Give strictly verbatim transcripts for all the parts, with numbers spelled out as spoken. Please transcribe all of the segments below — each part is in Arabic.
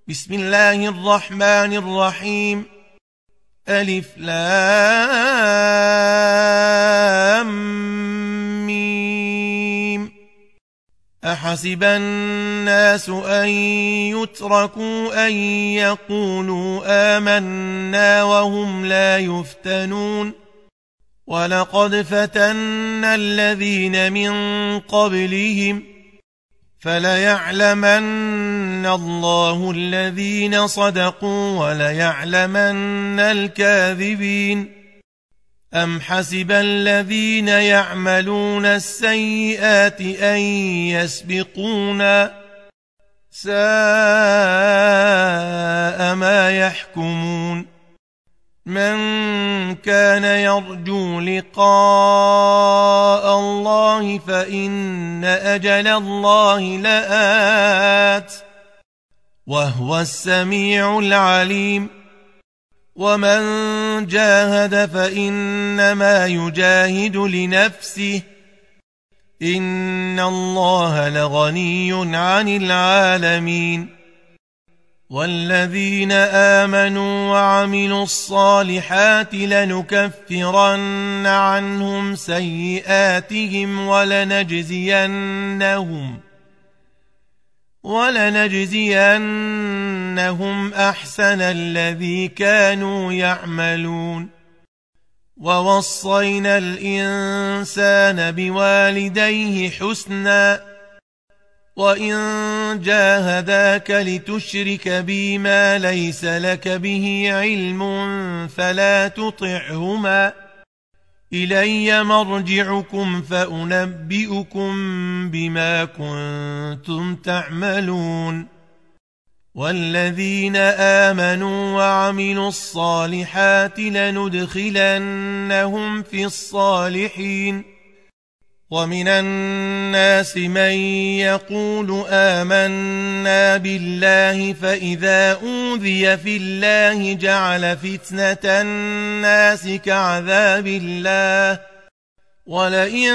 بسم الله الرحمن الرحيم. ألف لام ميم. أحسب الناس أن يتركوا أن يقولوا آمنا وهم لا يفتنون ولقد فتنا الذين من قبلهم فليعلمن الله الذين صدقوا وليعلمن الكاذبين. أم حسب الذين يعملون السيئات أن يسبقونا ساء ما يحكمون. من كان يرجو لقاء الله فإن أجل الله لآت وهو السميع العليم. ومن جاهد فإنما يجاهد لنفسه إن الله لغني عن العالمين. والذين آمنوا وعملوا الصالحات لنكفرن عنهم سيئاتهم ولنجزينهم ولنجزينهم أحسن الذي كانوا يعملون. ووصينا الإنسان بوالديه حسنا وإن جاهداك لتشرك بي ما ليس لك به علم فلا تطعهما إلي مرجعكم فأنبئكم بما كنتم تعملون. والذين آمنوا وعملوا الصالحات لندخلنهم في الصالحين. ومن الناس من يقول آمنا بالله فإذا أوذي في الله جعل فتنة الناس كعذاب الله ولئن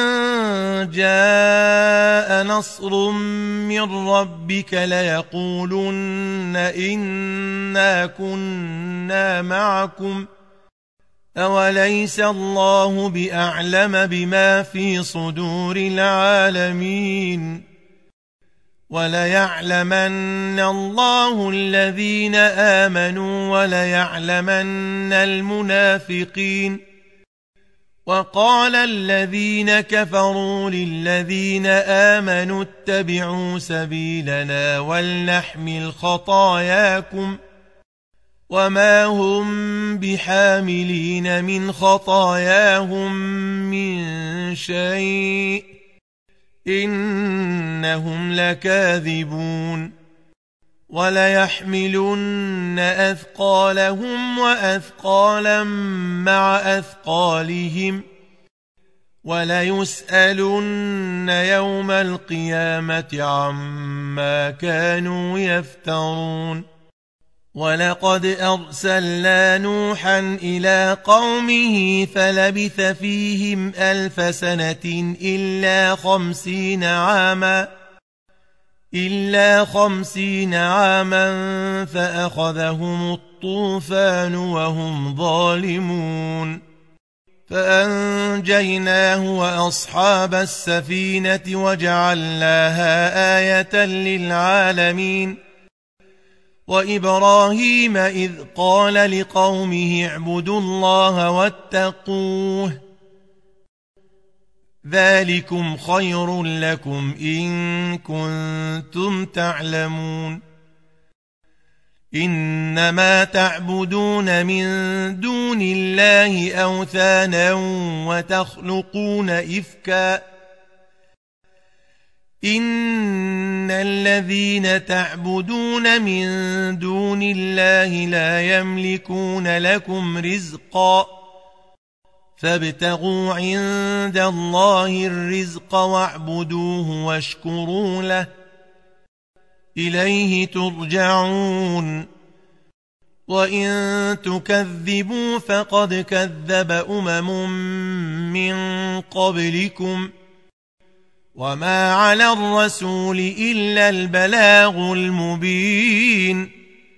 جاء نصر من ربك ليقولن إنا كنا معكم أوليس الله بأعلم بما في صدور العالمين. وليعلمن الله الذين آمنوا وليعلمن المنافقين. وقال الذين كفروا للذين آمنوا اتبعوا سبيلنا ولنحمل خطاياكم وما هم بحاملين من خطاياهم من شيء إنهم لكاذبون. وليحملن أثقالهم وأثقالا مع أثقالهم وليسألن يوم القيامة عما كانوا يفترون. ولقد أرسلنا نوحا إلى قومه فلبث فيهم ألف سنة إلا خمسين عاما إلا خمسين عاما فأخذهم الطوفان وهم ظالمون فأنجيناه وأصحاب السفينة وجعلناها آية للعالمين. وإبراهيم إذ قال لقومه اعبدوا الله واتقوه ذلكم خير لكم إن كنتم تعلمون. إنما تعبدون من دون الله أوثانا وتخلقون إفكا إن الذين تعبدون من دون الله لا يملكون لكم رزقا فابتغوا عند الله الرزق واعبدوه واشكروا له إليه ترجعون. وإن تكذبوا فقد كذب أمم من قبلكم وما على الرسول إلا البلاغ المبين.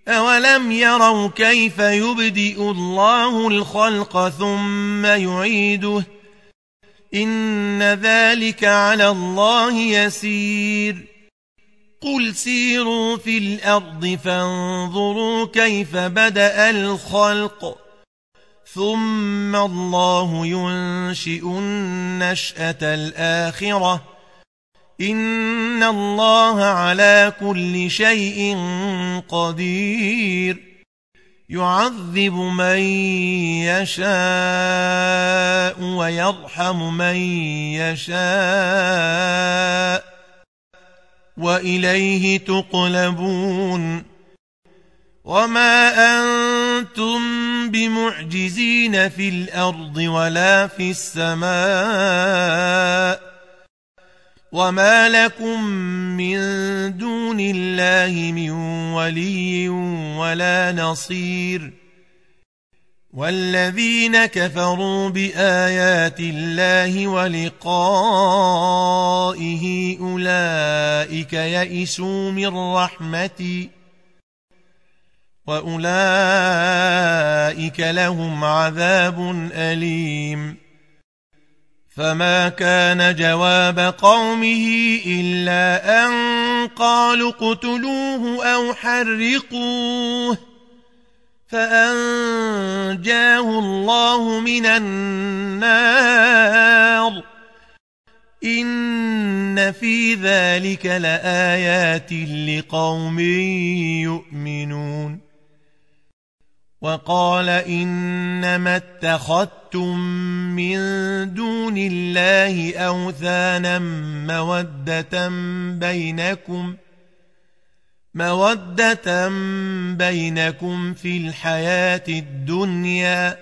أولم يروا كيف يبدئ الله الخلق ثم يعيده إن ذلك على الله يسير قل سيروا في الأرض فانظروا كيف بدأ الخلق ثم الله ينشئ النشأة الآخرة إن الله على كل شيء قدير يعذب من يشاء ويرحم من يشاء وإليه تقلبون وما أنتم بمعجزين في الأرض ولا في السماء وما لكم من دون الله من ولي ولا نصير والذين كفروا بآيات الله ولقائه أولئك يئسوا من رحمتي وأولئك لهم عذاب أليم فما كان جواب قومه إلا أن قالوا اقتلوه أو حرقوه فأنجاه الله من النار إن في ذلك لآيات لقوم يؤمنون وقال إنما اتخذتم من دون الله أوثانا مودة بينكم مودة بينكم في الحياة الدنيا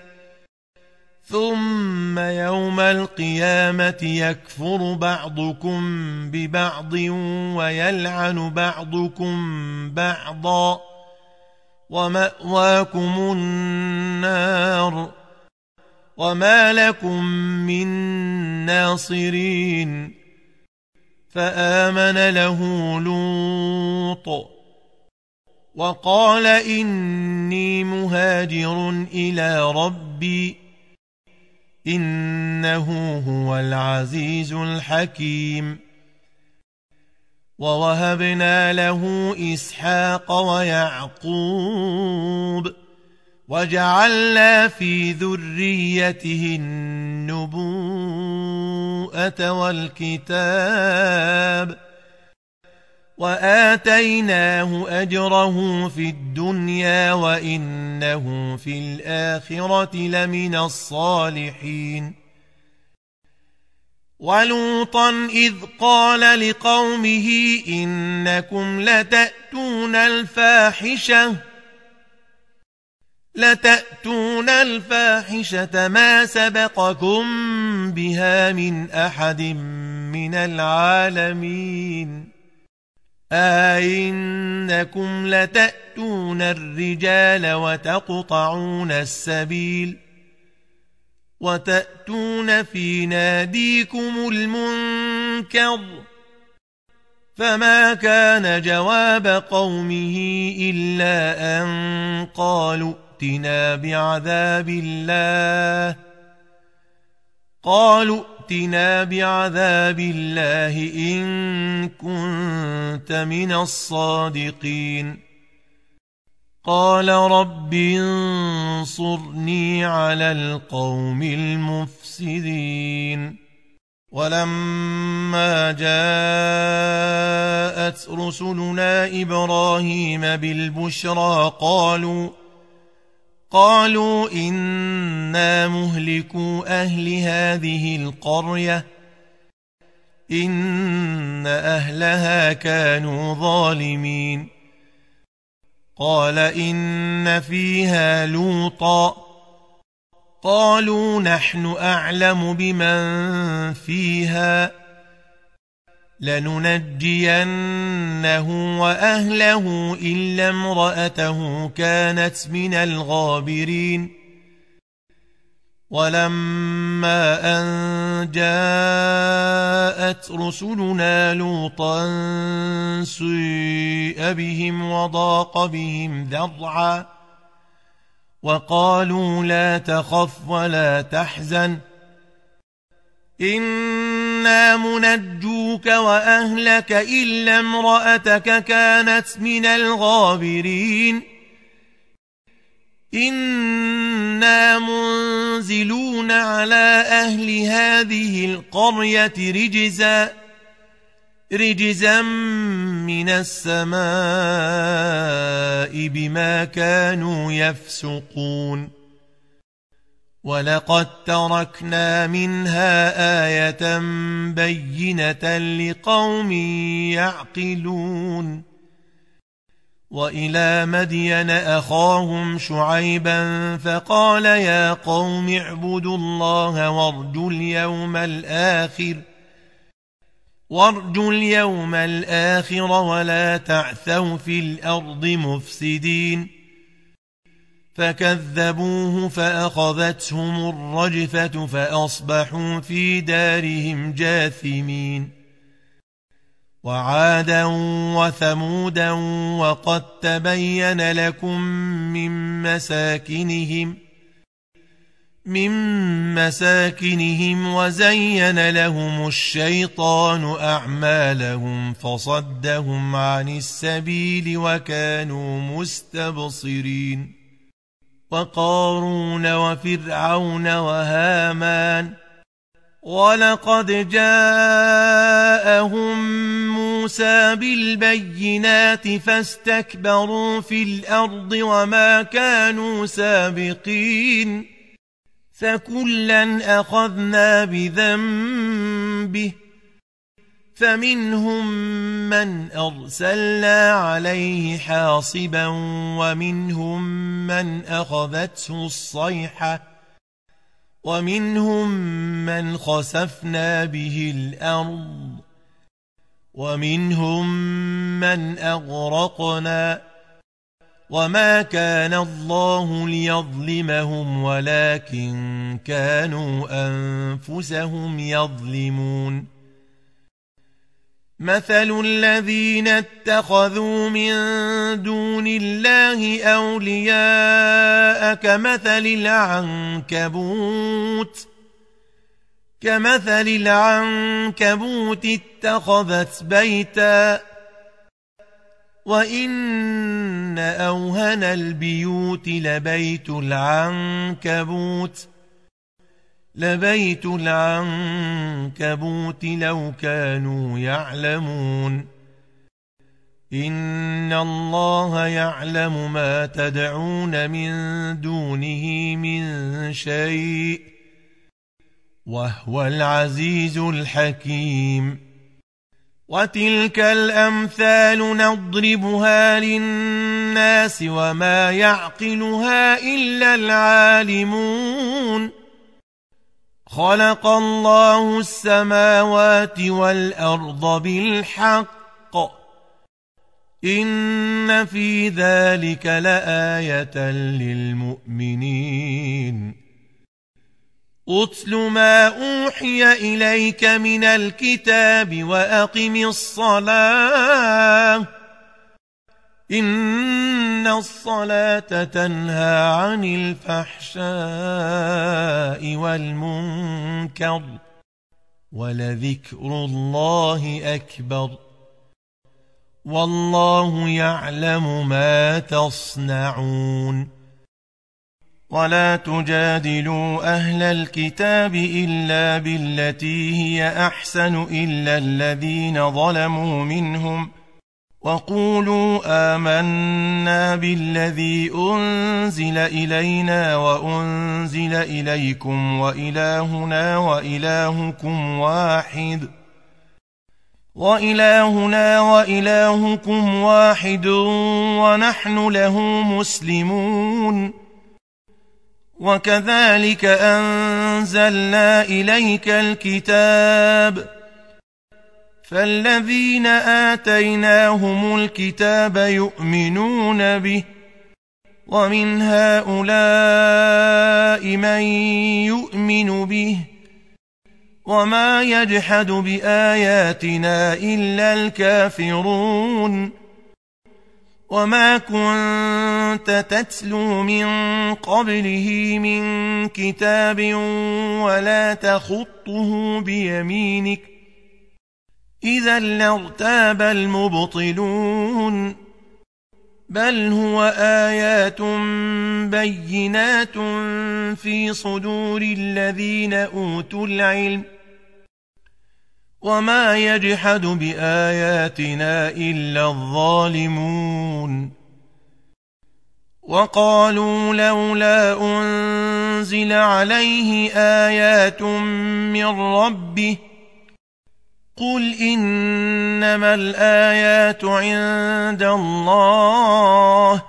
ثم يوم القيامة يكفر بعضكم ببعض ويلعن بعضكم بعضا ومأواكم النار وما لكم من ناصرين فآمن له لوط وقال إني مهاجر إلى ربي إنه هو العزيز الحكيم ووهبنا له إسحاق ويعقوب وجعلنا في ذريته النبوءة والكتاب وآتيناه أجره في الدنيا وإنه في الآخرة لمن الصالحين ولوطا إذ قال لقومه إنكم لتأتون الفاحشة لتأتون الفاحشة ما سبقكم بها من أحد من العالمين أئنكم لتأتون الرجال وتقطعون السبيل وتأتون في ناديكم المنكر فما كان جواب قومه إلا أن قالوا ائتنا بعذاب الله قالوا ائتنا بعذاب الله إن كنت من الصادقين قال رب انصرني على القوم المفسدين ولما جاءت رسلنا إبراهيم بالبشرى قالوا قالوا إنا مهلكو أهل هذه القرية إن أهلها كانوا ظالمين قال إن فيها لوطا قالوا نحن أعلم بمن فيها لننجينه وأهله إلا امرأته كانت من الغابرين ولما أن جاءت رسلنا لوطا سيء بهم وضاق بهم ذرعا وقالوا لا تخف ولا تحزن إنا منجوك وأهلك إلا امرأتك كانت من الغابرين إنا منزلون على أهل هذه القرية رجزا رجزا من السماء بما كانوا يفسقون ولقد تركنا منها آية بينة لقوم يعقلون وإلى مدين أخاهم شعيبا فقال يا قوم اعبدوا الله وارجوا اليوم الآخر وارجوا اليوم الآخر ولا تعثوا في الأرض مفسدين فكذبوه فأخذتهم الرجفة فأصبحوا في دارهم جاثمين وعادا وثمودا وقد تبين لكم من مساكنهم من مساكنهم وزين لهم الشيطان أعمالهم فصدهم عن السبيل وكانوا مستبصرين وقارون وفرعون وهامان ولقد جاءهم موسى بالبينات فاستكبروا في الأرض وما كانوا سابقين فكلا أخذنا بذنبه فمنهم من أرسلنا عليه حاصبا ومنهم من أخذته الصيحة ومنهم من خسفنا به الأرض ومنهم من أغرقنا وما كان الله ليظلمهم ولكن كانوا أنفسهم يظلمون مثل الذين اتخذوا من دون الله أولياء كمثل العنكبوت كمثل العنكبوت اتخذت بيتا وإن أوهن البيوت لبيت العنكبوت لبيت العنكبوت لو كانوا يعلمون إن الله يعلم ما تدعون من دونه من شيء وهو العزيز الحكيم وتلك الأمثال نضربها للناس وما يعقلها إلا العالمون خلق الله السماوات والأرض بالحق إن في ذلك لآية للمؤمنين أتل ما أوحي إليك من الكتاب وأقم الصلاة إن الصلاة تنهى عن الفحشاء والمنكر ولذكر الله أكبر والله يعلم ما تصنعون ولا تجادلوا أهل الكتاب إلا بالتي هي أحسن إلا الذين ظلموا منهم وقولوا آمنا بالذي أنزل إلينا وأنزل إليكم وإلهنا وإلهكم واحد وإلهنا وإلهكم واحد ونحن له مسلمون وكذلك أنزلنا إليك الكتاب فالذين آتيناهم الكتاب يؤمنون به ومن هؤلاء من يؤمن به وما يجحد بآياتنا إلا الكافرون وما كنت تتلو من قبله من كتاب ولا تخطه بيمينك إذا لارتاب المبطلون بل هو آيات بينات في صدور الذين أوتوا العلم وما يجحد بآياتنا إلا الظالمون وقالوا لولا أنزل عليه آيات من ربه قل إنما الآيات عند الله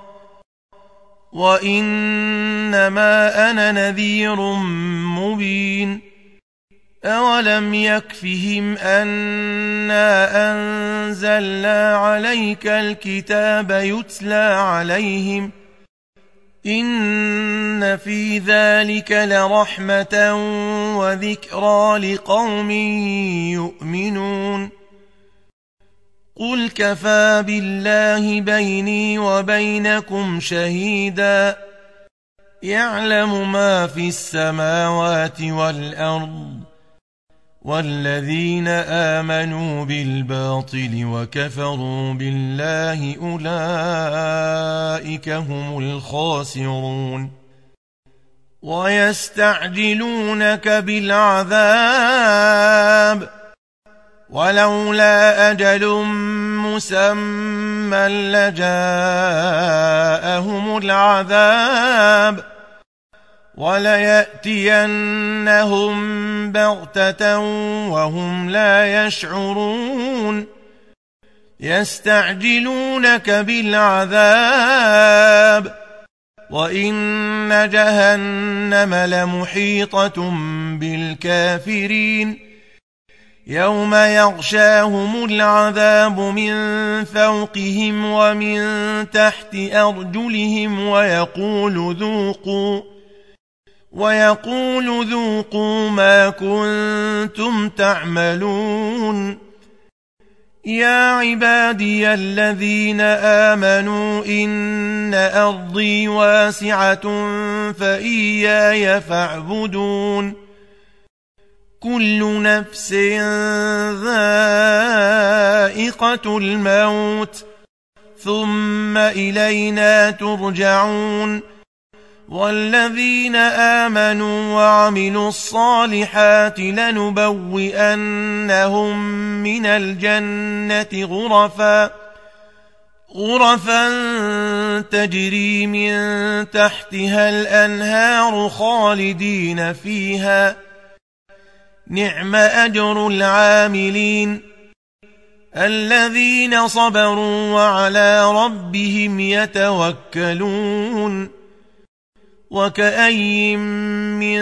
وإنما أنا نذير مبين أولم يكفهم أنا أنزلنا عليك الكتاب يتلى عليهم إن في ذلك لرحمة وذكرى لقوم يؤمنون قل كفى بالله بيني وبينكم شهيدا يعلم ما في السماوات والأرض والذين آمنوا بالباطل وكفروا بالله أولئك هم الخاسرون ويستعجلونك بالعذاب ولولا أجل مسمى لجاءهم العذاب وليأتينهم بغتة وهم لا يشعرون يستعجلونك بالعذاب وإن جهنم لمحيطة بالكافرين يوم يغشاهم العذاب من فوقهم ومن تحت أرجلهم ويقول ذوقوا ويقول ذوقوا ما كنتم تعملون يا عبادي الذين آمنوا إن أرضي واسعة فإياي فاعبدون كل نفس ذائقة الموت ثم إلينا ترجعون والذين آمنوا وعملوا الصالحات لنبوئنهم من الجنة غرفا غرفا تجري من تحتها الأنهار خالدين فيها نعم أجر العاملين الذين صبروا وعلى ربهم يتوكلون وكأي من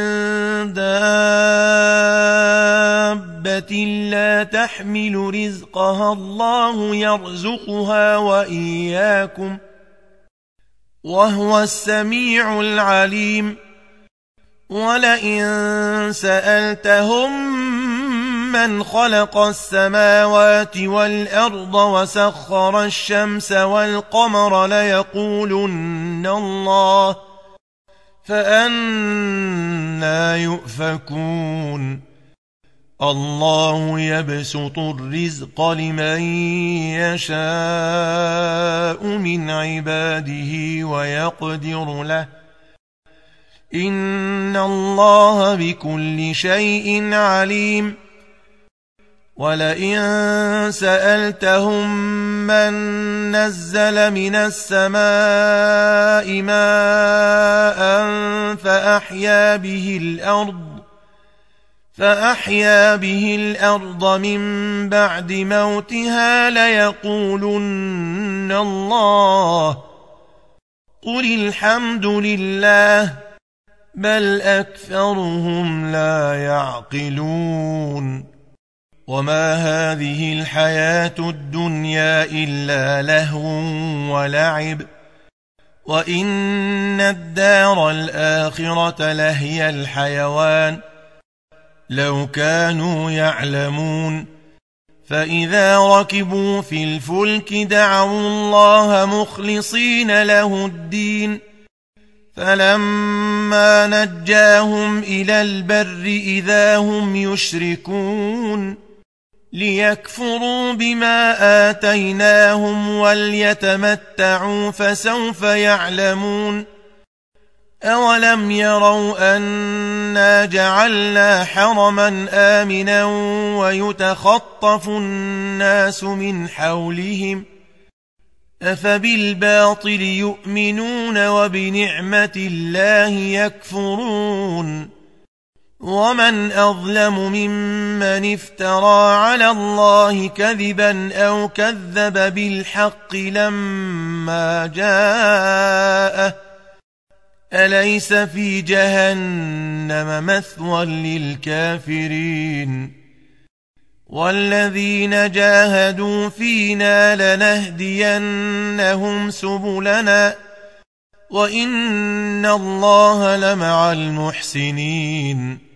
دابة لا تحمل رزقها الله يرزقها وإياكم وهو السميع العليم ولئن سألتهم من خلق السماوات والأرض وسخر الشمس والقمر ليقولن الله فأنى يؤفكون الله يبسط الرزق لمن يشاء من عباده ويقدر له إن الله بكل شيء عليم ولئن سألتهم من نزل من السماء ماء فأحيا به الأرض فأحيا به الأرض من بعد موتها ليقولن الله قل الحمد لله بل أكثرهم لا يعقلون وما هذه الحياة الدنيا إلا لهو ولعب وإن الدار الآخرة لهي الحيوان لو كانوا يعلمون فإذا ركبوا في الفلك دعوا الله مخلصين له الدين فلما نجاهم إلى البر إذا هم يشركون ليكفروا بما آتيناهم وليتمتعوا فسوف يعلمون أولم يروا أنا جعلنا حرما آمنا ويتخطف الناس من حولهم أفبالباطل يؤمنون وبنعمة الله يكفرون ومن أظلم ممن افترى على الله كذبا أو كذب بالحق لما جاءه أليس في جهنم مثوى للكافرين والذين جاهدوا فينا لنهدينهم سبلنا وإن الله لمع المحسنين